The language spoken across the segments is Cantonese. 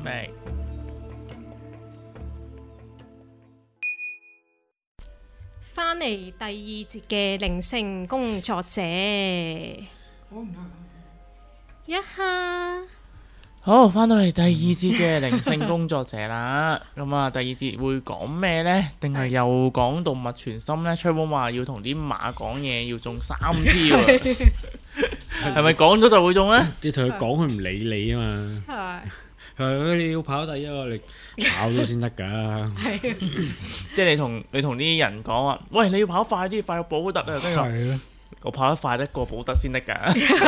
back。 翻嚟第二節嘅靈性工作者，一下好，翻到嚟第二節嘅靈性工作者啦。咁啊，第二節會講咩呢？定係又講動物傳心呢？吹風話要同啲馬講嘢，要中3挑啊！係咪講咗就會中呢？ 你同佢講，佢唔理你啊嘛。係你要跑第一個，你跑咗先得㗎。 即係你同啲人講話，喂，你要跑快啲，快過保德啊！跟住話我跑得快得過保德先得㗎。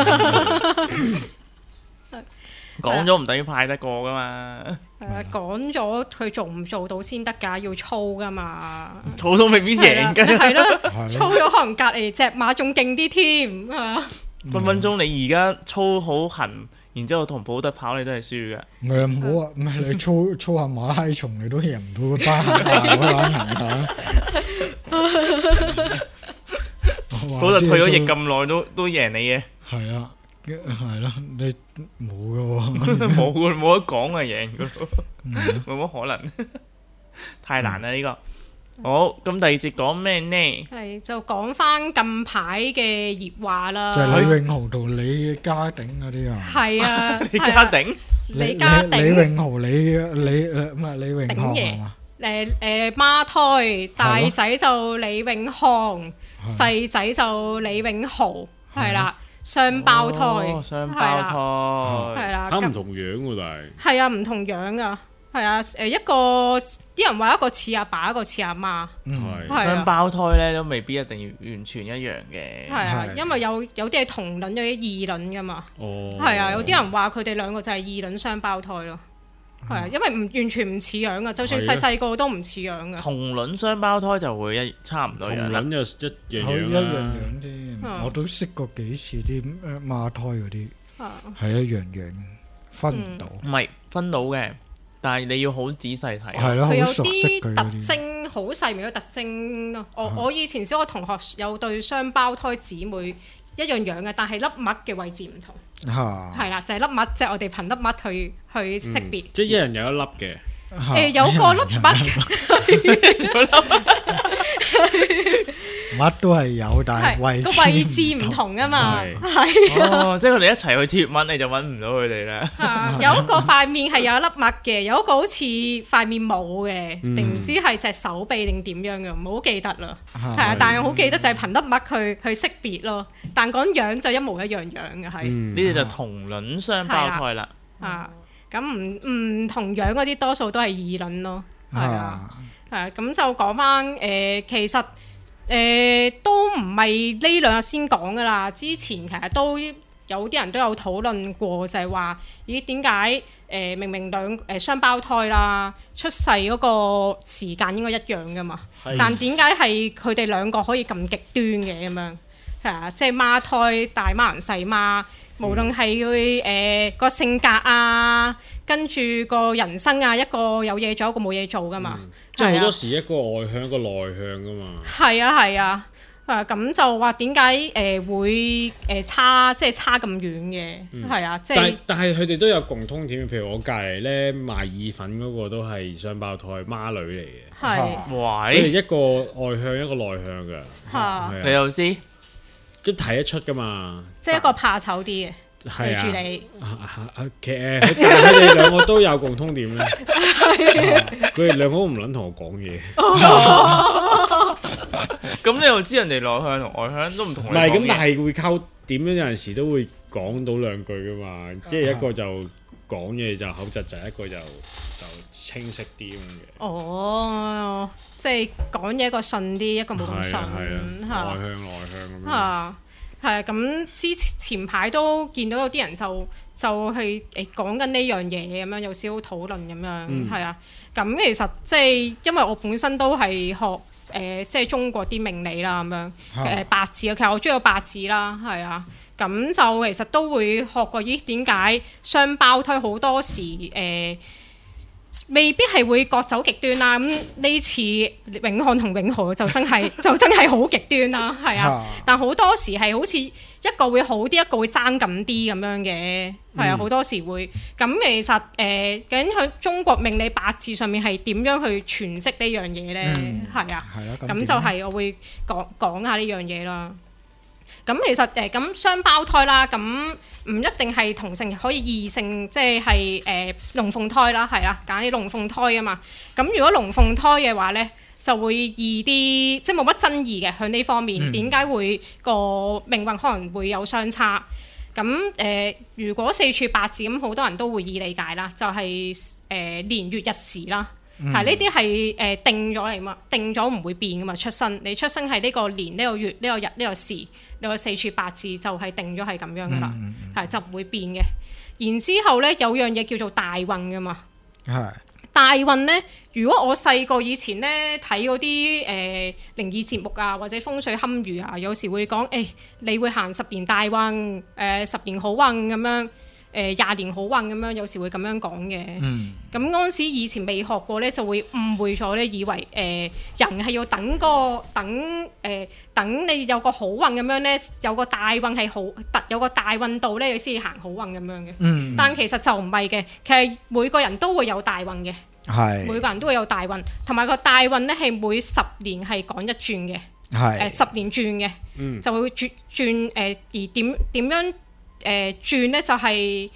講咗唔等於快得過㗎嘛。 講咗佢做唔做到先得㗎，要操㗎嘛。 操都未必贏㗎。 係咯，操咗可能隔離隻馬仲勁啲添啊！ 分分鐘你而家操好痕，然之後同保德跑你都係輸㗎。 唔係唔好啊，唔係你操下馬拉松你都贏唔到個單行保特退咗役咁耐都贏你嘅。 係啊，係咯，你冇㗎喎， 冇得講啊，贏㗎咯，冇乜可能，太難啦呢個。好，咁第二節講咩呢？ 係就講翻近排嘅熱話啦， 就係李永豪同李家鼎嗰啲啊。 係啊， 李家鼎， 李家鼎， 李永豪，李唔係李永康係嘛？ 孖胎大仔就李永康，細仔就李永豪，係啦，雙胞胎， 雙胞胎， 係啦， 唔同樣喎，但係啊，唔同樣啊。係啊，一個啲人話一個似阿爸，一個似阿媽。 雙胞胎咧都未必一定要完全一樣嘅。 係啊，因為有啲係同卵，有啲異卵噶嘛。 哦。 係啊，有啲人話佢哋兩個就係異卵雙胞胎咯。係啊，因為完全唔似樣噶，就算細個都唔似樣噶。 同卵雙胞胎就會差唔多樣。 同卵就一樣樣添。我都識過幾次啲孖胎嗰啲，係一樣樣，分唔到。 唔係分到嘅。但係你要好仔細睇， 佢有啲特徵，好細微嘅特徵咯。我以前小學同學有對雙胞胎姊妹一樣樣嘅，但係粒癦嘅位置唔同。係啦，就係粒癦，即係我哋憑粒癦去識別。 即係一人有一粒嘅。 有個粒癦， 乜都係有，但係位置唔同啊嘛。係即係佢哋一齊去貼癦，你就揾唔到佢哋啦。 有一個塊面係有一粒癦嘅，有一個好似塊面冇嘅，定唔知係隻手臂定點樣嘅，唔好記得啦。係啊，但係好記得就係憑粒癦去識別咯。但講樣就一模一樣樣嘅，係呢啲就同卵雙胞胎啦。 咁唔同樣嗰啲多數都係異卵咯。係啊，咁就講翻其實都唔係呢兩日先講噶啦，之前其實都有啲人都有討論過，就係話咦點解明明雙胞胎啦，出世嗰個時間應該一樣噶嘛，但點解係佢哋兩個可以咁極端嘅咁樣？係啊，即係孖胎大孖人細孖。無論係佢個性格啊，跟住個人生啊，一個有嘢做，一個冇嘢做噶嘛。 即係好多時一個外向，一個內向噶嘛。 係啊，咁就話點解會差咁遠嘅？係啊，即係。 但係佢哋都有共通點，譬如我隔離咧賣意粉嗰個都係雙胞胎孖女嚟嘅。 係。 喂！ 佢哋一個外向，一個內向㗎。 你又知？ 都睇得出噶嘛， 即係一個怕醜啲嘅，對住你。 其實佢哋兩個都有共通點咧，佢哋兩個都唔撚同我講嘢。 咁你又知人哋內向同外向都唔同。唔係咁，但係會溝點樣？有陣時都會講到兩句噶嘛，即係一個就講嘢就口窒窒，一個就清晰啲咁嘅。 哦，即係講嘢一個順啲，一個冇咁順， 內向咁樣。 係啊，咁前排都見到有啲人就係講緊呢樣嘢咁樣，有少少討論咁樣，係啊。咁其實即係因為我本身都係學即係中國啲命理啦咁樣，八字啊，其實我中意個八字啦，係啊。咁就其實都會學過咦點解雙胞胎好多時即未必係會各走極端啦。咁呢次永漢同永和就真係好極端啦，係啊。但好多時係好似一個會好啲，一個會爭咁啲咁樣嘅，係啊。好多時會咁其實究竟喺中國命理八字上面係點樣去詮釋呢樣嘢咧？係啊，咁就係我會講下呢樣嘢啦。咁其實咁雙胞胎啦，咁唔一定係同性，可以異性，即係龍鳳胎啦，係啦，揀啲龍鳳胎啊嘛。咁如果龍鳳胎嘅話咧，就會易啲，即係冇乜爭議嘅喺呢方面。點解會個命運可能會有相差？咁如果四柱八字咁，好多人都會易理解啦，就係年月日時啦。係呢啲係定咗嚟嘛，定咗唔會變噶嘛。出生你出生係呢個年、呢個月、呢個日、呢個時，你個四柱八字就係定咗係咁樣噶啦，係就唔會變嘅。然之後咧有樣嘢叫做大運噶嘛，大運咧，如果我細個以前咧睇嗰啲靈異節目啊，或者風水堪輿啊，有時會講你會行10年大運，10年好運咁樣。20年好運咁樣，有時會咁樣講嘅。咁嗰陣時以前未學過咧，就會誤會咗咧，以為人係要等你有個好運咁樣咧，有個大運係好有個大運到咧，你先至行好運咁樣嘅。但其實就唔係嘅，其實每個人都會有大運嘅。每個人都會有大運，同埋個大運咧係每10年係講一轉嘅。10年轉嘅，就會轉而點樣？轉咧就係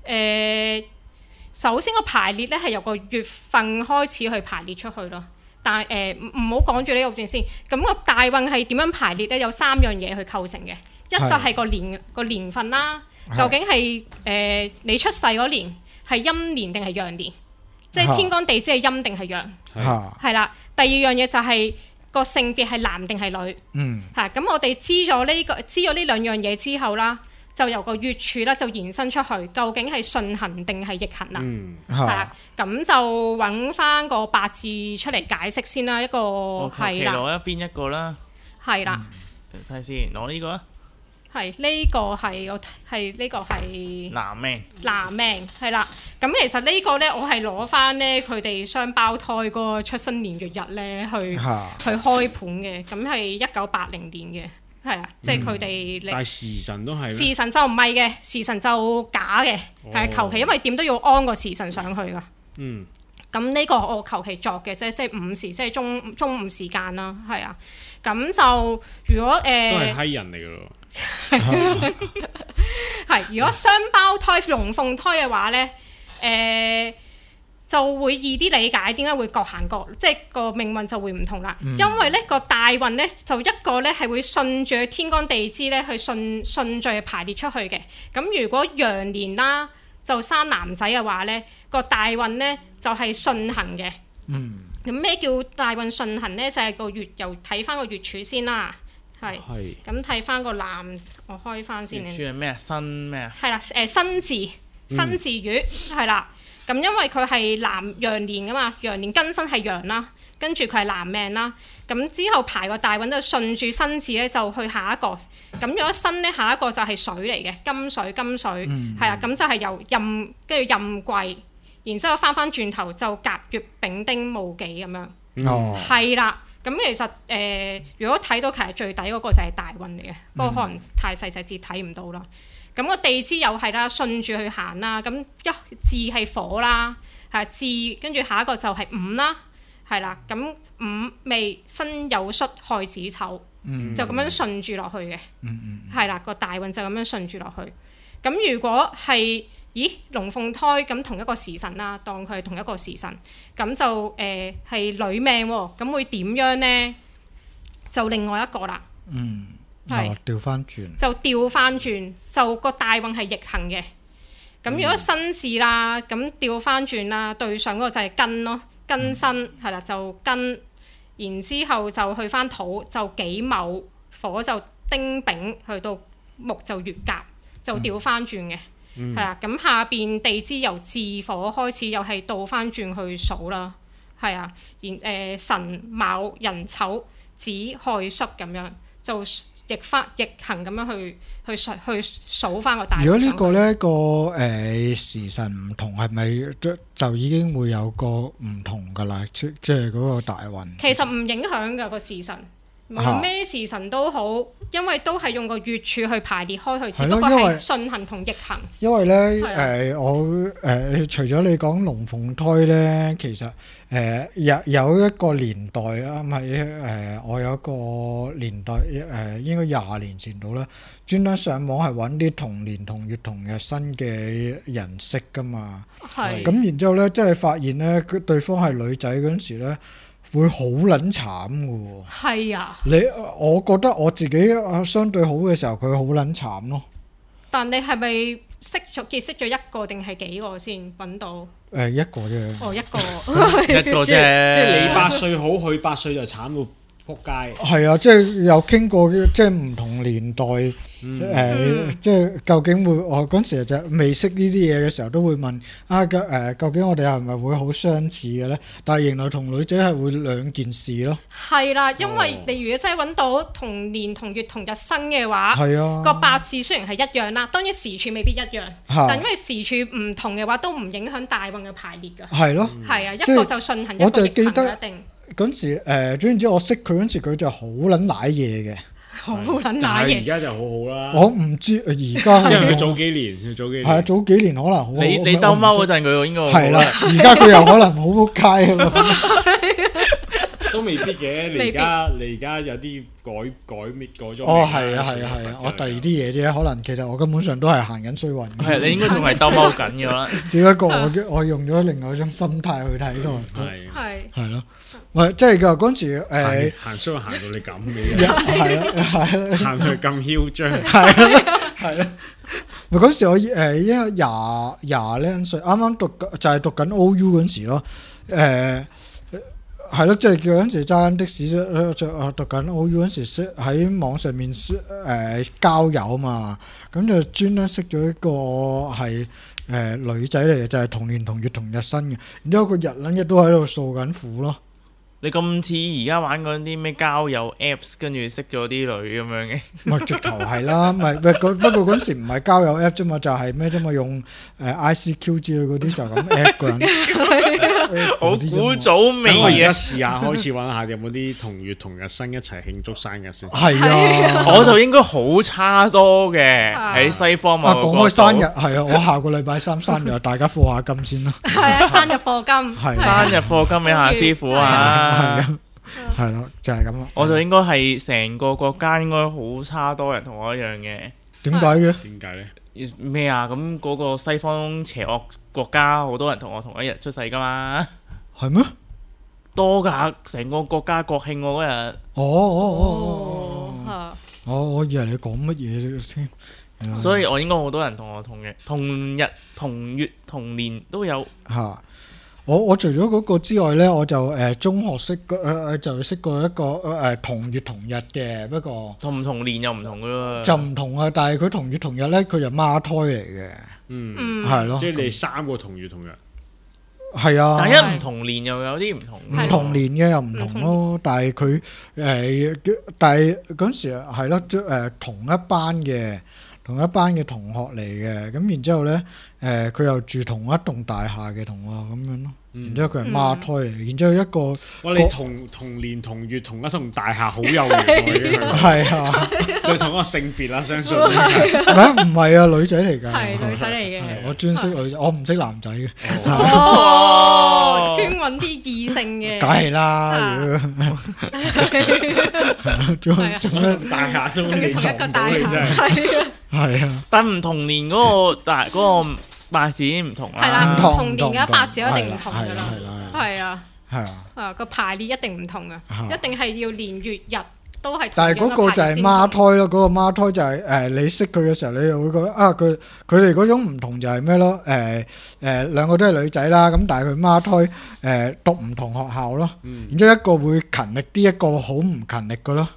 首先個排列咧係由個月份開始去排列出去咯。但係唔好講住呢個轉先。咁個大運係點樣排列咧？有3樣嘢去構成嘅。一就係個年份啦，究竟係你出世嗰年係陰年定係陽年？即係天干地支係陰定係陽？係啦。第二樣嘢就係個性別係男定係女？咁我哋知咗呢兩樣嘢之後啦。就由個月柱啦，就延伸出去，究竟係順行定係逆行啦？係啦，咁就揾翻個八字出嚟解釋先啦。一個係啦， 攞一邊一個啦。 係啦， 睇下先，攞呢個啊。 係呢個係呢個係男命。 男命係啦。咁其實呢個咧，我係攞翻咧佢哋雙胞胎嗰個出生年月日咧去開盤嘅。咁係1980年嘅。係啊，即係佢哋。 但係時辰都係。 時辰就唔係嘅，時辰就假嘅，係求其，因為點都要安個時辰上去噶。咁呢個我求其作嘅啫，即係午時，即係中午時間啦，係啊。咁就如果都係閪人嚟噶咯。 係，如果雙胞胎龍鳳胎嘅話咧，就會易啲理解點解會各行各，即係個命運就會唔同啦。因為咧個大運咧就一個咧係會順住天干地支咧去順序排列出去嘅。咁如果陽年啦就生男仔嘅話咧，個大運咧就係順行嘅。咁咩叫大運順行咧？就係個月又睇翻個月柱先啦。係。咁睇翻個男，我開翻先。 月柱係咩啊？辛咩啊？ 係啦，辛字月係啦。咁因為佢係陽年噶嘛，陽年庚申係陽啦，跟住佢係男命啦。咁之後排個大運就順住辛字咧，就去下一個。咁如果辛咧，下一個就係水嚟嘅，金水係啊。咁就係由壬跟住壬癸，然之後翻轉頭就甲乙丙丁戊己咁樣。係啦。咁其實如果睇到其實最底嗰個就係大運嚟嘅，不過可能太細字睇唔到啦。咁個地支又係啦，順住去行啦。咁一字係火啦，係字，跟住下一個就係午啦，係啦。咁午未申酉戌亥子丑，就咁樣順住落去嘅，係啦。個大運就咁樣順住落去。咁如果係龍鳳胎咁同一個時辰啦，當佢係同一個時辰，咁就係女命喎。咁會點樣呢？就另外一個啦。 調翻轉就調翻轉，就個大運係逆行嘅。咁如果辛巳啦，咁調翻轉啦，對上嗰個就係庚咯，庚辛係啦，就庚，然之後就去翻土，就己卯，火就丁丙，去到木就月甲，就調翻轉嘅，係啦。咁下邊地支由巳火開始，又係倒翻轉去數啦，係啊。然辰卯壬丑子亥戌咁樣就。 逆行咁樣去數翻個大運。 如果呢個呢個時辰唔同，係咪就已經會有個唔同噶啦？即係嗰個大運。 其實唔影響㗎個時辰。咩時辰都好，因為都係用個月柱去排列開去，只不過係順行同逆行。 因為咧我除咗你講龍鳳胎咧，其實有一個年代啊，唔係我有一個年代應該20年前到啦，專登上網係揾啲同年同月同日生嘅人識噶嘛。係。咁然之後咧，即係發現咧，對方係女仔嗰陣時咧，會好撚慘嘅喎。係啊！我覺得我自己相對好嘅時候，佢好撚慘咯。 但你係咪結識咗一個定係幾個先揾到？ 一個啫。哦， 一個， 一個啫。 即係你8歲好，佢8歲就慘到撲街。 係啊，即係有傾過，即係唔同年代，即係究竟會我嗰時就未識呢啲嘢嘅時候，都會問究竟我哋係咪會好相似嘅咧？但係原來同女仔係會兩件事咯。係啦，因為你如果真係揾到同年同月同日生嘅話，個八字雖然係一樣啦，當然時柱未必一樣，但因為時柱唔同嘅話，都唔影響大運嘅排列㗎。係咯，係啊，一個就順行，一個逆行一定。 嗰陣時總之我識佢嗰陣時，佢就好撚舐嘢嘅。 好撚舐嘢。 而家就好好啦。 我唔知而家。 即係佢早幾年，係啊，早幾年可能好。 你兜踎嗰陣，佢應該係啦。而家佢又可能好撲街咯。 都未必嘅，你而家有啲改咗。 哦，係啊，我第二啲嘢啫，可能其實我根本上都係行緊衰運。 係，你應該仲係兜踎緊嘅啦。 只不過我用咗另外一種心態去睇咯。係咯，喂，即係㗎嗰陣時行衰運行到你咁嘅， 係行到咁囂張。 係咯。咪嗰時我應該廿零歲，啱啱就係讀緊 OU 嗰陣時咯，係咯，即係嗰陣時揸緊的士，讀緊 OU 嗰陣時喺網上面交友嘛，咁就專登識咗一個係女仔嚟嘅，就係同年同月同日生嘅，然之後佢日撚日都喺度訴緊苦咯。 你咁似而家玩嗰啲咩交友 Apps， 跟住識咗啲女咁樣嘅？ 咪直頭係啦，不過嗰陣時唔係交友 App 啫嘛，就係咩啫嘛，用ICQ 之類嗰啲就咁 App 個人。 好古早味嘅。 而家試下開始揾下有冇啲同月同日生一齊慶祝生日先。 係啊， 我就應該好差多嘅喺西方某個角度。 講開生日係啊，我下個禮拜三生日，大家課下金先啦。 係啊，生日課金。 生日課金俾夏師傅啊！ 係咯，就係咁咯。 我就應該係成個國家應該好差多人同我一樣嘅。 點解嘅？ 點解咧？ 咩啊？咁嗰個西方邪惡國家好多人同我同一日出世噶嘛？ 係咩？ 多噶，成個國家國慶我嗰日。 我以為你講乜嘢先？ 所以我應該好多人同我同日、同月、同年都有嚇。我除咗嗰個之外咧，我就中學識就識過一個同月同日嘅，不過同唔同年又唔同噶喎。 就唔同啊！但係佢同月同日咧，佢就孖胎嚟嘅。係咯。即係你3個同月同日。 係啊。 但係唔同年又有啲唔同。 唔同年嘅又唔同咯，但係佢但係嗰陣時係咯，同一班嘅同學嚟嘅，咁然之後咧，佢又住同一棟大廈嘅同學咁樣咯，然之後佢係孖胎嚟，然之後一個， 你同年同月同一棟大廈好有緣喎， 係啊， 再同一個性別啦，相信唔係啊，女仔嚟㗎， 係女仔嚟嘅， 我專識女仔，我唔識男仔嘅， 專揾啲異性嘅， 梗係啦，仲大廈都未撞到你真係。 係啊， 但唔同年嗰個八字已經唔同啦。 係啦，唔同年嘅八字一定唔同噶啦。係啊，個排列一定唔同噶，一定係要年月日都係。 但係嗰個就係孖胎咯，嗰個孖胎就係你識佢嘅時候，你又會覺得佢哋嗰種唔同就係咩咯？兩個都係女仔啦，咁但係佢孖胎讀唔同學校咯，然之後一個會勤力啲，一個好唔勤力噶咯。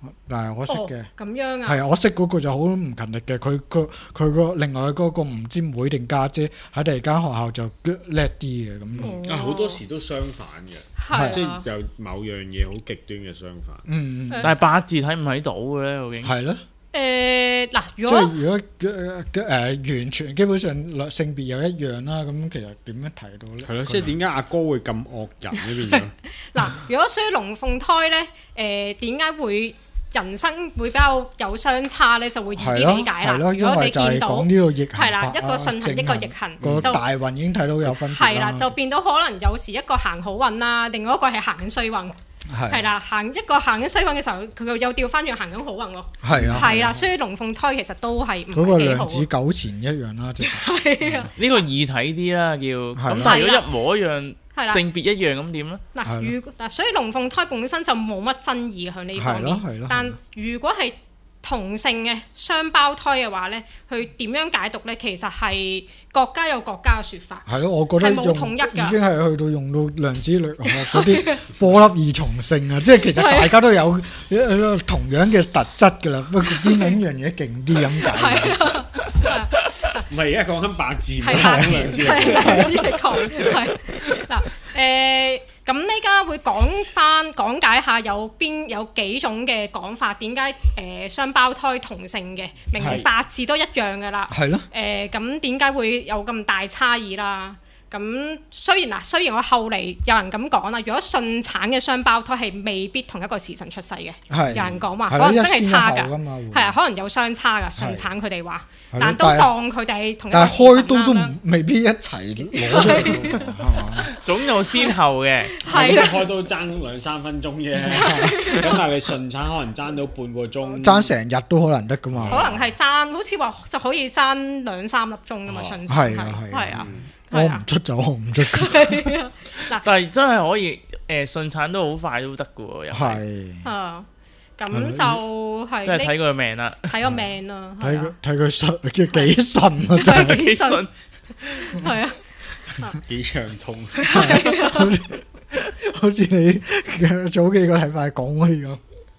但係我識嘅。 咁樣啊？ 係啊，我識嗰個就好唔勤力嘅，佢個另外嗰個唔知妹定家姐喺第二間學校就叻啲嘅咁。 好多時都相反嘅，即係有某樣嘢好極端嘅相反。 但係八字睇唔睇到嘅咧？究竟係咯。 嗱， 即係如果完全基本上性別又一樣啦，咁其實點樣睇到咧？ 係咯，即係點解阿哥會咁惡人呢邊樣？ 嗱，如果屬於龍鳳胎咧，點解會人生會比較有相差咧？就會易啲理解啦。如果你見到呢個逆行係啦，一個順行一個逆行， 個大運已經睇到有分別係啦，就變到可能有時一個行好運啦，另外一個係行緊衰運。係啦，一個行緊衰運嘅時候，佢又調翻轉行緊好運喎。係啦，所以龍鳳胎其實都係唔係幾好。 嗰個量子糾纏一樣啦，即係啊。 呢個易睇啲啦，叫咁。但係如果一模一樣，性別一樣咁點咧？ 嗱，所以龍鳳胎本身就冇乜爭議喺呢方面。但如果係同性嘅雙胞胎嘅話咧，佢點樣解讀咧？其實係國家有國家嘅説法。 係咯，我覺得係冇統一㗎， 已經係去到用到量子力學嗰啲波粒二重性啊！即係其實大家都有同樣嘅特質㗎啦，不過邊樣嘢勁啲咁解？ 唔係而家講緊八字， 係八字，係量子力學係嗱咁呢家會講解下有幾種嘅講法，點解雙胞胎同性嘅明明八字都一樣㗎啦？ 係咯。 咁點解會有咁大差異啦？咁雖然我後嚟有人咁講啦，如果順產嘅雙胞胎係未必同一個時辰出世嘅，有人講話可能真係差㗎，係啊，可能有相差㗎順產佢哋話，但都當佢哋同一個時辰啦。但係開刀都未必一齊攞出嚟，係嘛？ 總有先後嘅， 係啦， 開刀爭2-3分鐘啫，咁但係你順產可能爭到半個鐘， 爭成日都可能得㗎嘛？ 可能係爭，好似話就可以爭2-3粒鐘㗎嘛順產係啊。 我唔出就我唔出㗎。 但係真係可以順產都好快都得㗎喎，又係。 咁就係即係睇佢命啦， 睇個命啦， 睇佢順叫幾順啊，真係幾順，係啊， 幾長痛， 好似你早幾個禮拜講嗰啲咁。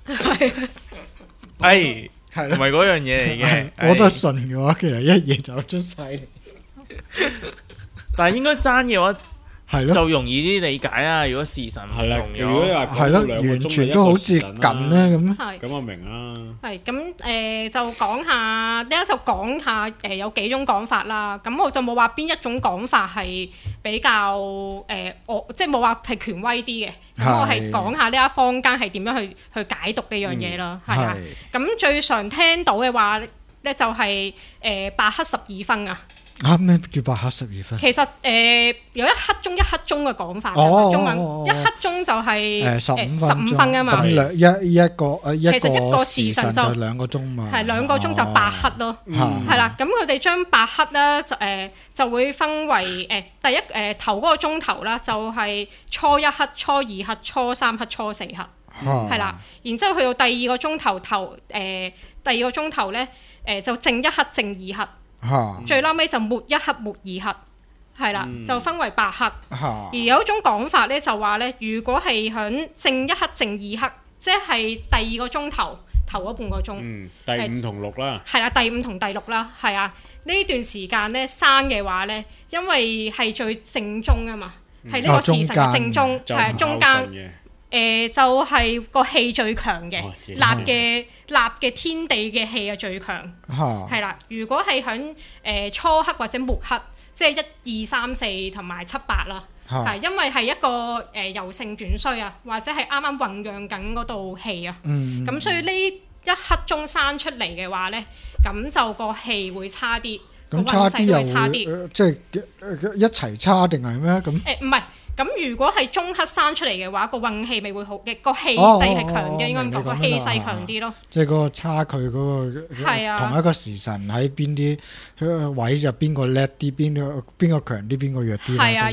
係係唔係嗰樣嘢嚟嘅？ 我覺得順嘅話，其實一夜就出晒嚟。 但係應該爭嘅話， 係咯， 就容易啲理解啦。如果時辰唔同咗， 如果你話係咯，完全都好接近咧咁。 咁我明啦。 係咁就講下，有幾種講法啦。咁我就冇話邊一種講法係比較即係冇話係權威啲嘅。咁我係講下呢一坊間係點樣去解讀呢樣嘢啦。係啊。咁最常聽到嘅話咧就係白黑12分啊。 咩叫白黑12分？ 其實有一刻鐘嘅講法嘅中文，一刻鐘就係15分啊嘛。 咁一個其實一個時辰就 2個鐘嘛。 係2個鐘就白黑咯，係啦。咁佢哋將白黑咧就會分為第一頭嗰個鐘頭啦，就係初一黑、初二黑、初三黑、初四黑，係啦。然之後去到第二個鐘頭第二個鐘頭咧就正一黑、正二黑。最撈尾就末一黑末二黑，係啦，就分為白黑。而有一種講法咧，就話咧，如果係響正一黑正二黑，即係第二個鐘頭嗰半個鐘， 第5同6啦， 係啦，第5同第6啦，係啊，呢段時間咧生嘅話咧，因為係最正中啊嘛，係呢個時辰嘅正中，係中間。就係個氣最強嘅，立嘅天地嘅氣係最強，係啦。如果係響初黑或者末黑，即係1、2、3、4同埋7、8啦，係因為係一個由盛轉衰啊，或者係啱啱醖釀緊嗰道氣啊，咁所以呢一刻鐘生出嚟嘅話咧，咁就個氣會差啲， 咁差啲又會即係一齊差定係咩咁？ 唔係。咁如果係中黑生出嚟嘅話，個運氣咪會好嘅，個氣勢係強嘅，應該咁講，個氣勢強啲咯。 即係嗰個差距嗰個同一個時辰喺邊啲位就邊個叻啲，邊個強啲，邊個弱啲。 係啊，因為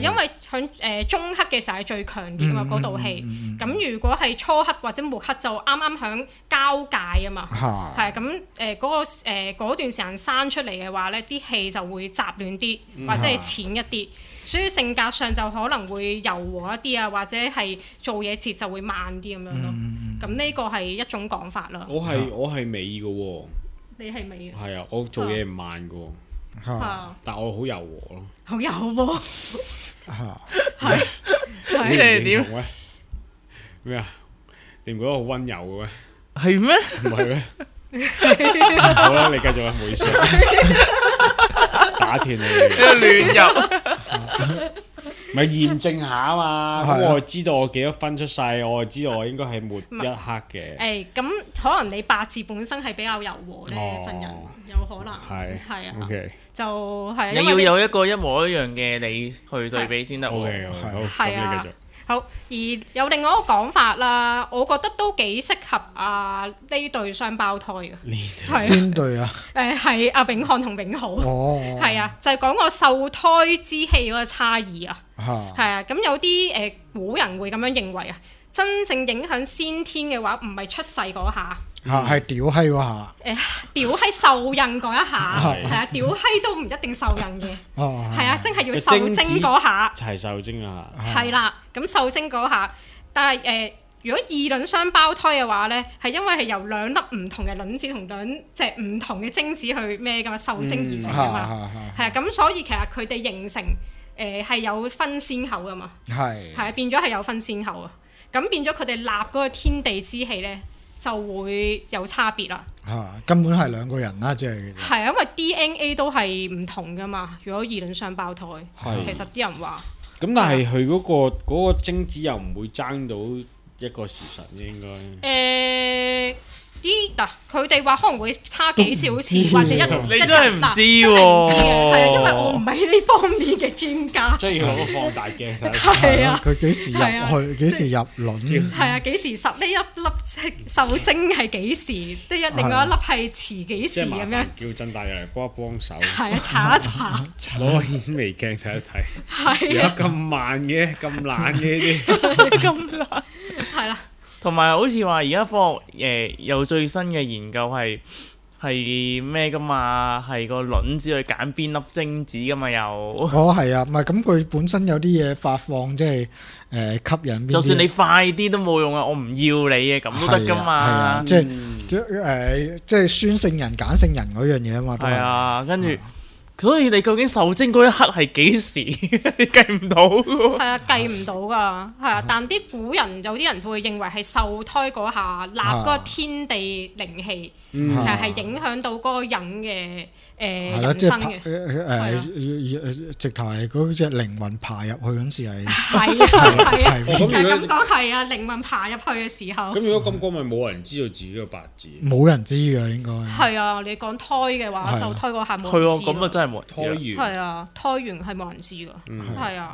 中刻嘅時候係最強烈啊嘛，嗰道氣。咁如果係初刻或者末刻就啱啱響交界啊嘛，係咁嗰段時間生出嚟嘅話咧，啲氣就會雜亂啲或者係淺一啲，所以性格上就可能會柔和一啲啊，或者係做嘢節奏會慢啲咁樣咯。咁呢個係一種講法啦。 我係尾嘅喎。 你係咪？ 係啊，我做嘢唔慢嘅喎，但我好柔和咯。 好柔和。 係你係點咩啊？你唔覺得好溫柔嘅咩？ 係咩？ 唔係咩？好啦，你繼續啦，唔好意思，打斷你。 亂入。 咪驗證下啊嘛，咁我知道我幾多分出世，我知道我應該係末一刻嘅。 咁可能你八字本身係比較柔和咧，份人有可能係啊。 OK， 就係你要有一個一模一樣嘅你去對比先得。 OK， 好，咁你繼續。 好，而有另外一個講法啦，我覺得都幾適合呢對雙胞胎嘅。 邊對啊？ 係阿永漢同永浩。係啊，就係講個受胎之氣嗰個差異啊。係啊，咁有啲古人會咁樣認為啊，真正影響先天嘅話，唔係出世嗰下。 係屌閪嗰下。 屌閪受孕嗰一下，係啊，屌閪都唔一定受孕嘅。係啊，真係要受精嗰下。 係受精嗰下。 係啦，咁受精嗰下，但係如果異卵雙胞胎嘅話咧，係因為係由兩粒唔同嘅卵子同兩隻唔同嘅精子去咩噶嘛，受精而成噶嘛。係啊，咁所以其實佢哋形成係有分先後噶嘛。係啊，變咗係有分先後啊。咁變咗佢哋立嗰個天地之氣咧，就會有差別啦。 根本係兩個人啦，即係。係因為 DNA 都係唔同噶嘛。如果異卵雙胞胎，其實啲人話。 咁但係佢嗰個精子又唔會爭到一個時辰應該。 佢哋話可能會差幾小時或者一日。 你真係唔知喎。 係啊，因為我唔係呢方面嘅專家。 即係要攞個放大鏡睇。 係啊。 佢幾時入去？幾時入卵？ 係啊，幾時實呢一粒受精係幾時？另外一粒係遲幾時咁樣？ 叫曾大爺嚟幫手。 係啊，查一查。 攞個顯微鏡睇一睇。 係。 有咁慢嘅，咁懶嘅呢啲。咁懶。 係啦。 同埋好似話而家科學有最新嘅研究係咩噶嘛？係個卵子去揀邊粒精子噶嘛又。 係啊，唔係咁佢本身有啲嘢發放，即係吸引邊啲。就算你快啲都冇用啊！我唔要你嘅咁都得噶嘛。 即係酸性人揀性人嗰樣嘢啊嘛。 係啊，跟住。所以你究竟受精嗰一刻係幾時？你計唔到㗎。係啊，計唔到㗎。係啊，但啲古人有啲人就會認為係受胎嗰下立嗰個天地靈氣，其實係影響到嗰個人嘅人生嘅。 直頭係嗰隻靈魂爬入去嗰時係。 係啊。咁講係啊，靈魂爬入去嘅時候。 咁如果咁講，咪冇人知道自己嘅八字。 冇人知㗎，應該。 係啊，你講胎嘅話，受胎嗰下冇人知。 咁啊，真係。 胎源係啊，胎源係冇人知㗎，係啊，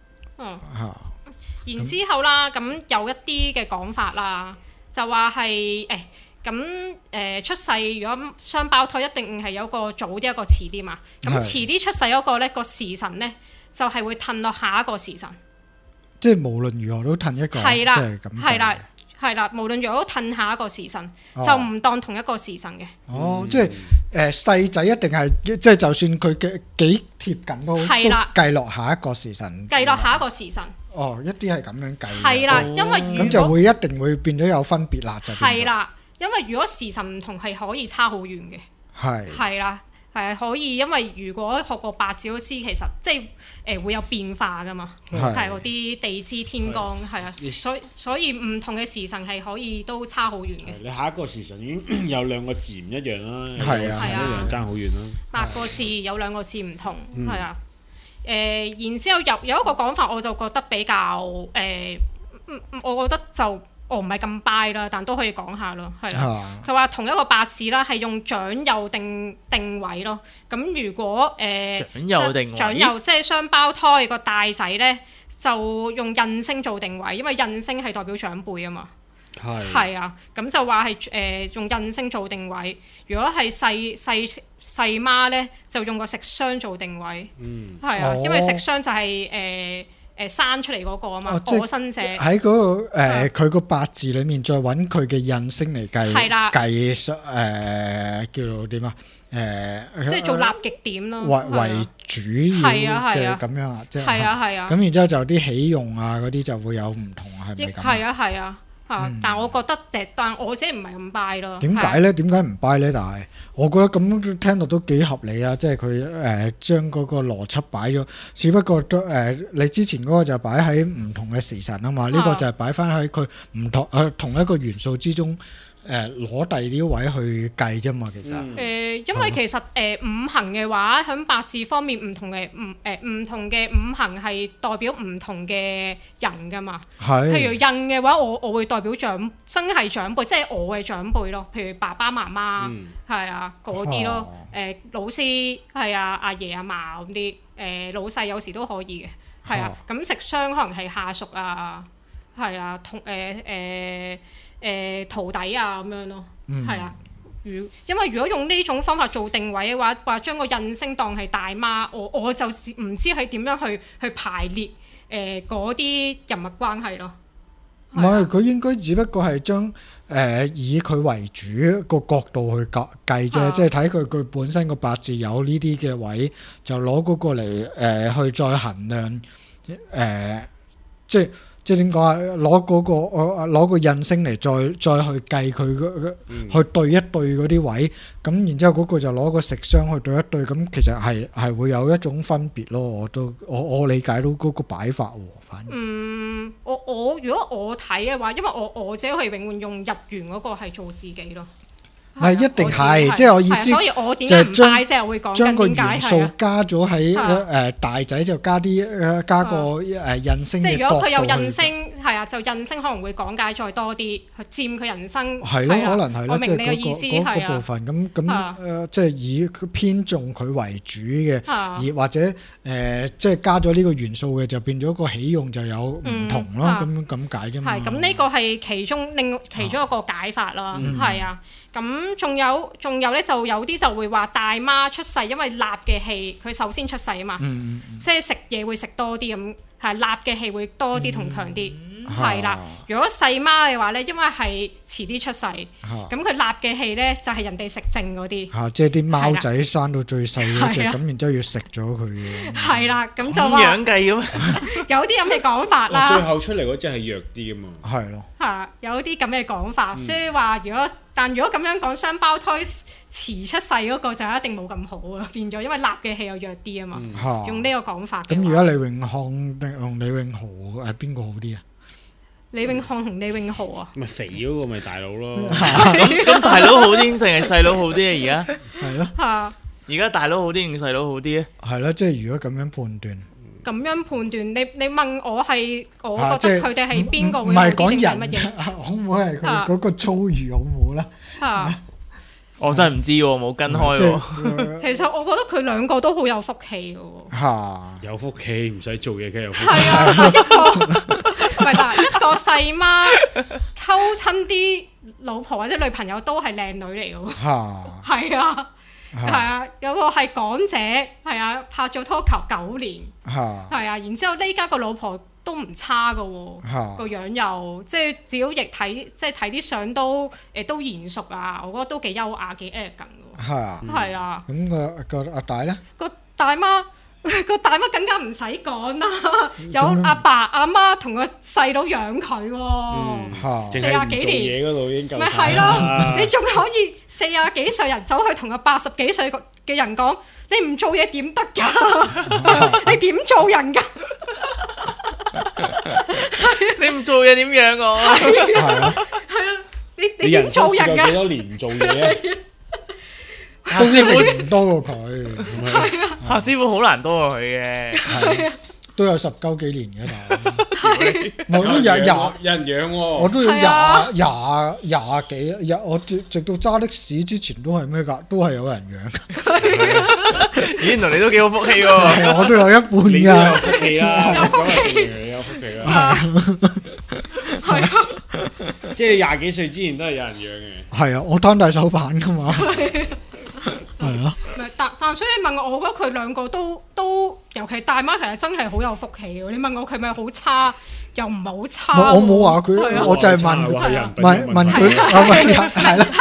然之後啦，咁有一啲嘅講法啦，就話係出世如果雙胞胎一定係有個早啲一個遲啲嘛，咁遲啲出世嗰個咧個時辰咧就係會褪落下一個時辰， 即係無論如何都褪一個， 係啦， 即係咁係啦。係啦，無論如果褪下一個時辰，就唔當同一個時辰嘅。 即係細仔一定係，即係就算佢幾貼近都計落下一個時辰。 計落下一個時辰。 一啲係咁樣計。 係啦，因為咁就會一定會變咗有分別啦，就係啦，因為如果時辰唔同係可以差好遠嘅。係啦。係可以，因為如果學過八字都知，其實即係會有變化噶嘛，係嗰啲地支天干係啊，所以唔同嘅時辰係可以都差好遠嘅。 你下一個時辰已經有兩個字唔一樣啦， 係啊， 一樣爭好遠啦。 8個字有2個字唔同，係啊。然之後有一個講法，我就覺得比較我覺得就。我唔係咁 buy 啦，但都可以講下咯，係啦。佢話同一個八字啦，係用長幼定位咯。咁如果長幼定位， 長幼即係雙胞胎個大仔咧，就用印星做定位，因為印星係代表長輩啊嘛。係啊，咁就話係用印星做定位。如果係細媽咧，就用個食傷做定位。係啊，因為食傷就係生出嚟嗰個啊嘛， 即係我生者喺嗰個佢個八字裡面再揾佢嘅印星嚟係啦叫做點啊？ 即係做立極點咯， 為主要嘅咁樣啊，即係係啊， 咁然之後就啲喜用啊嗰啲就會有唔同，係咪咁？ 係啊。但我覺得但我自己唔係咁 buy 咯。 點解咧？點解唔 buy 咧？但係我覺得咁聽落都幾合理啊！即係佢將嗰個邏輯擺咗，只不過都你之前嗰個就擺喺唔同嘅時辰啊嘛，呢個就係擺翻喺佢唔同一個元素之中。攞第二啲位去計啫嘛，其實因為其實五行嘅話，喺八字方面唔同嘅唔同嘅五行係代表唔同嘅人噶嘛。係。譬如印嘅話，我會代表真係長輩，即係我嘅長輩咯。譬如爸爸媽媽，係啊嗰啲咯。老師係啊，阿爺阿嫲咁啲。老細有時都可以嘅，係啊。咁食傷可能係下屬啊，係啊，同徒弟啊咁樣咯，係啊。因為如果用呢種方法做定位嘅話將個印星當係大媽，我就唔知係點樣去排列嗰啲人物關係咯。 唔係，佢應該只不過係將以佢為主個角度去計啫，即係睇佢本身個八字有呢啲嘅位，就攞嗰個嚟去再衡量即係點講啊？攞個印星嚟再去計佢去對一對嗰啲位，咁然之後嗰個就攞個食傷去對一對，咁其實係會有一種分別咯。我理解到嗰個擺法喎，反而我如果我睇嘅話，因為我自己係永遠用日元嗰個係做自己咯。 唔係一定係，即係我意思， 所以我點解唔拜啫？我會講將個緊點解元素加咗喺大仔就加個印星嘅角度去。即係如果佢有印星， 係啊，就印星可能會講解再多啲，佔佢人生。 係咯，可能係咯， 我明你嘅意思嗰個部分咁即係以偏重佢為主嘅，而或者即係加咗呢個元素嘅，就變咗個喜用就有唔同咯。咁解啫嘛。係咁，呢個係其中一個解法啦。係啊。咁仲有咧，就有啲就會話大媽出世，因為納嘅氣佢首先出世啊嘛，即係食嘢會食多啲咁，係納嘅氣會多啲同強啲，係啦。如果細媽嘅話咧，因為係遲啲出世，咁佢納嘅氣咧就係人哋食剩嗰啲， 即係啲貓仔生到最細嗰隻，咁然之後要食咗佢嘅。係啦，咁就話養計咁， 有啲咁嘅講法啦。 最後出嚟嗰隻係弱啲㗎嘛。 係咯。 有啲咁嘅講法，所以話如果咁樣講，雙胞胎遲出世嗰個就一定冇咁好啊，變咗因為納嘅氣又弱啲啊嘛。用呢個講法。咁而家李永漢同李永豪邊個好啲啊？ 李永漢同李永豪啊？ 咪肥嗰個咪大佬咯。 咁大佬好啲定係細佬好啲啊？而家係咯。 而家大佬好啲定細佬好啲咧？ 係咯，即係如果咁樣判斷。 咁樣判斷，你問我係，我覺得佢哋係邊個會好啲定係乜嘢？ 可唔可以係佢嗰個遭遇好唔好咧？ 我真係唔知喎，冇跟開喎。 其實我覺得佢兩個都好有福氣嘅喎。 有福氣唔使做嘢嘅有福氣。 係啊，一個細媽溝親啲老婆或者女朋友都係靚女嚟嘅喎。係啊。係啊，有個係港姐，係啊，拍咗拖9年，係啊，然之後呢家個老婆都唔差噶喎，個樣又即係只要亦睇，即係睇啲相都都賢淑啊，我覺得都幾優雅幾 elegant 嘅喎。係啊。咁個阿大咧？個大媽更加唔使講啦，有阿爸阿媽同個細佬養佢喎，40幾年嘢嗰度已經夠。 咪係咯，你仲可以40幾歲人走去同個80幾歲嘅人講，你唔做嘢點得㗎？你點做人㗎？ 你唔做嘢點養我？ 係啊，你點做人㗎？ 幾多年唔做嘢啊？ 夏師傅唔多過佢， 夏師傅好難多過佢嘅， 都有10幾年嘅，但係我都有人養喎，我都有廿幾，我直到揸的士之前都係咩㗎，都係有人養。 咦，原來你都幾好福氣喎！ 我都有一半㗎， 有福氣啦，有福氣啦，係啊，即係你20幾歲之前都係有人養嘅。 係啊，我攤大手板㗎嘛。係咯， 但所以你問我，我覺得佢兩個都尤其大媽其實真係好有福氣嘅。你問我佢咪好差，又唔係好差喎。 我冇話佢， 係啊我就係問話人品問問佢，係啦，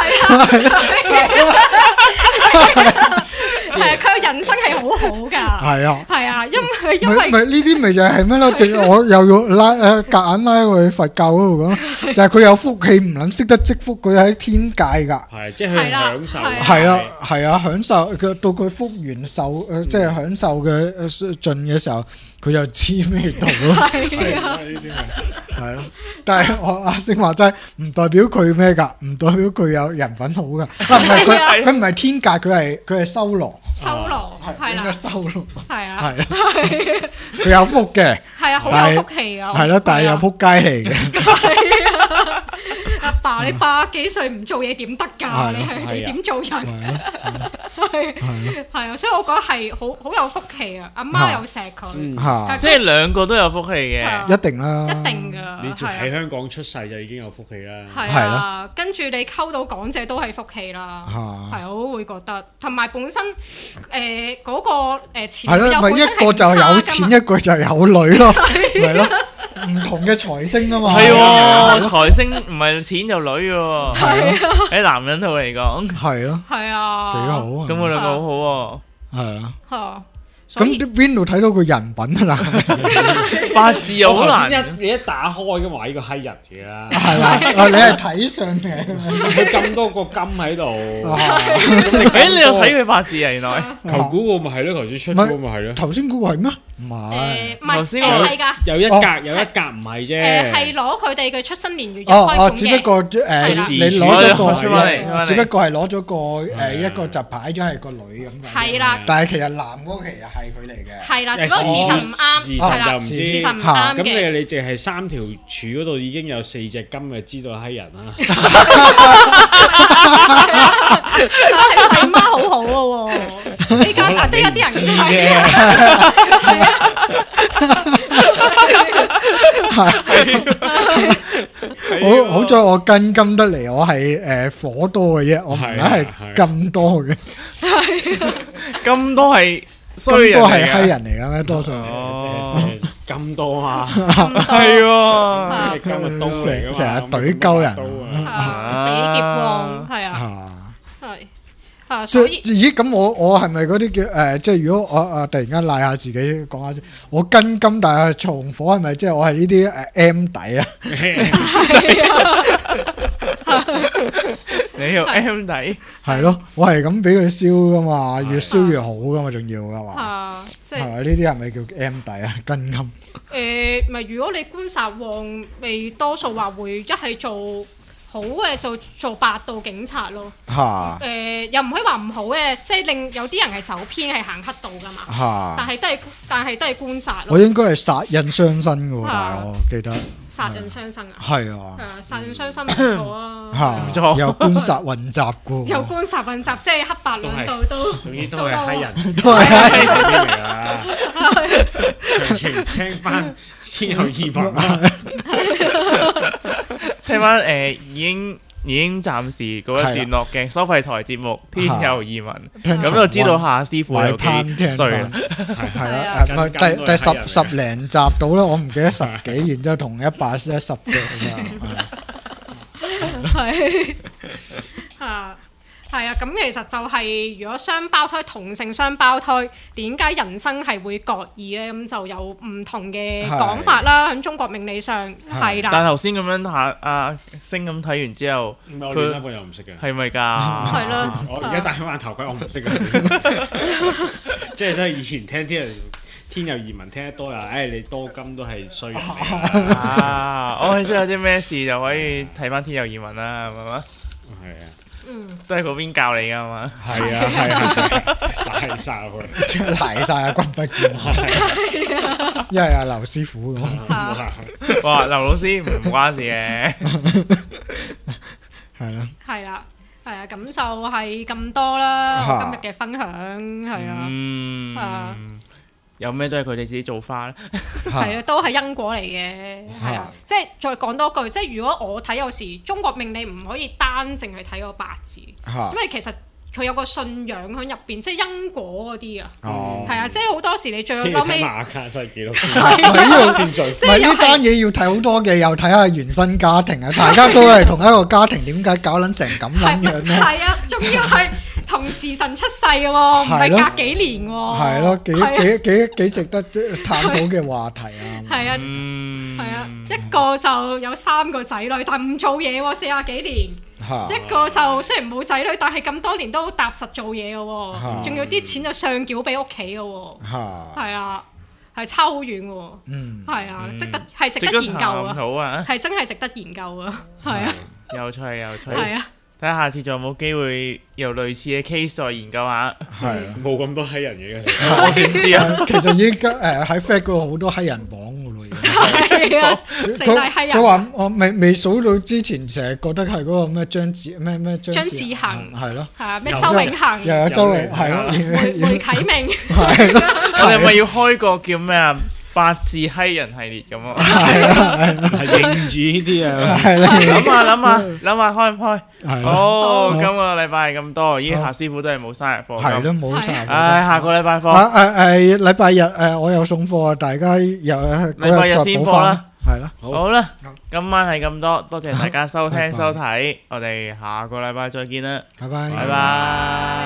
係啊，佢嘅人生係好好㗎。 係啊。 係啊，因為咪呢啲咪就係咩咯？我又要夾硬拉佢去佛教嗰度講，就係佢有福氣，唔撚識得積福，佢喺天界㗎。 係即係佢享受。 係啊，係啊，享受佢到佢福完壽，即係享受嘅盡嘅時候，佢就知咩道咯。 係啊， 呢啲咪係咯，但係我阿星話齋，唔代表佢咩㗎，唔代表佢有人品好㗎。唔係佢唔係天界，佢係修羅， 修羅係應該啦， 修羅， 係啊， 係啊，佢有福嘅， 係啊，好有福氣啊。 係咯，但係有仆街嚟嘅。 係啊，阿爸你80幾歲唔做嘢點得㗎？ 係你點做人？ 係咯係啊，所以我覺得係好有福氣啊！阿媽又錫佢， 嚇， 即係兩個都有福氣嘅。 一定啦， 一定㗎。 你係啊喺香港出世就已經有福氣啦。 係係啊，跟住你溝到港姐都係福氣啦， 嚇係我都會覺得，同埋本身嗰個前係咯，咪一個就有錢，一個就有女咯，咪咯，唔同嘅財星啊嘛， 係喎，財星唔係錢就女喎。 係咯， 喺男人度嚟講， 係咯， 係啊， 幾好啊， 咁佢兩個好好係啊， 嚇，所以咁邊度睇到佢人品啊？ 喎。八字又好我頭難， 先你一打開嘅話，呢個閪人嚟啦。 係嘛？啊，你係睇上嘅， 佢咁多個金喺度， 誒你有睇佢八字啊？原來求估個咪係咯，頭先出嗰個咪係咯， 頭先嗰個係咩？唔係， 唔係頭先係㗎。 有一格有一格唔係啫。 係攞佢哋嘅出生年月日開盤只不過嘅， 你攞咗出翻嚟個，只不過係攞咗個一個就擺咗係個女咁解。 係啦， 但係其實男嗰個其實係佢嚟嘅。 係啦，只不過時辰唔啱， 時係啦， 辰就唔知時辰唔啱咁嘅。 你淨係3條柱嗰度已經有4隻金，就知道閪人啦。 係細媽好好嘅喎，依家有啲人知係嘅。 好在我跟金得嚟，我係火多嘅啫，我唔係咁多嘅， 咁多係衰咁多係人嚟㗎。 閪人嚟嘅咩？多數哦， 咁多啊！ 係喎。 金係刀嚟㗎嘛， 成日懟鳩人比劫旺，係啊， 嚇。 係啊， 即所以咦咁我係咪嗰啲叫即係如果我突然間賴下自己講下先，我跟金但係重火係咪即係我係呢啲M 底啊？ 你有 M 底， 係咯，我係咁俾佢燒噶嘛，越燒越好噶嘛，仲要噶嘛， 啊，即係係咪呢啲係咪叫 M 底啊？跟金咪如果你官殺旺，咪多數話會一係做好嘅做8道警察咯。 嚇又唔可以話唔好嘅，即係令有啲人係走偏係行黑道噶嘛。 嚇， 但係都係官殺我咯。 應該係殺印傷身嘅喎，但係我記得殺人傷身啊！ 係啊， 殺人傷身唔錯啊！ 嚇錯有官殺混雜嘅有喎， 官殺混雜，即係黑白兩道都。 總之都係閪人， 都係閪嗰啲嚟啦。詳情聽翻天有異聞啦。 聽翻已經暫時告一段落嘅收費台節目《天有異聞》，咁就知道夏師傅有幾衰啦。 係啦，唔係第十零集到啦，我唔記得10幾，然之後同110嘅係係啊，咁其實就係如果雙胞胎同性雙胞胎，點解人生係會各異呢？咁就有唔同嘅講法啦。喺中國命理上係啦。 但係頭先咁樣阿星咁睇完之後， 我連一個又唔識嘅， 係咪㗎？ 係咯。 我而家戴翻頭盔，我唔識嘅，即係都係以前聽天有異聞聽得多又，你多金都係衰人嚟啊！我係知有啲咩事就可以睇翻天有異聞啦，係嘛？ 係啊。 都係嗰邊教你㗎嘛？ 係啊，賴晒落去， 賴晒阿君不見，因為阿劉師傅咁。 哇！劉老師唔關事嘅， 係啦， 係啦，係啊，咁就係咁多啦。我今日嘅分享係啊，係啊。 有咩都係佢哋自己做花咧， 係啊，都係因果嚟嘅，係啊，即係再講多句，即係如果我睇有時中國命理唔可以單淨係睇個八字，因為其實佢有個信仰喺入邊，即係因果嗰啲啊。 哦， 係啊，即係好多時你最即係後尾睇馬卡西記錄係先最。 唔係呢單嘢要睇好多嘅，又睇下原生家庭啊！大家都係同一個家庭，點解搞撚成咁撚樣咧？ 係啊，仲要係同時辰出世嘅喎，唔係隔幾年喎。 係咯，幾值得探討嘅話題啊！ 係啊，係啊，一個就有3個仔女，但唔做嘢喎，40幾年。一個就雖然冇仔女，但係咁多年都踏實做嘢嘅喎，仲要啲錢就上繳俾屋企嘅喎。係啊，係差好遠喎。係啊，值得研究啊！係真係值得研究啊！係啊， 有趣。 係啊。 睇下下次仲有冇機會由類似嘅 case 再研究下。 係冇咁多黑人嘅， 我點知啊？ 其實已經喺 Facebook 嗰度好多黑人榜嘅咯。 係啊，四大黑人。 佢話我未數到之前，成日覺得係嗰個咩張志恆係咯， 係啊，咩周永恆又有周永係咯， 梅啟明係咯。 我哋咪要開個叫咩啊？八字黑人系列咁啊！ 係認住呢啲啊！ 係啦， 諗下開唔開？ 係哦，今個禮拜係咁多，咦？夏師傅都係冇生日課， 係咯，冇生日課。 唉，下個禮拜課。 禮拜日我有送貨啊，大家又禮拜日先課啦。 係啦， 好啦，今晚係咁多，多謝大家收聽收睇，我哋下個禮拜再見啦， 拜拜， 拜拜。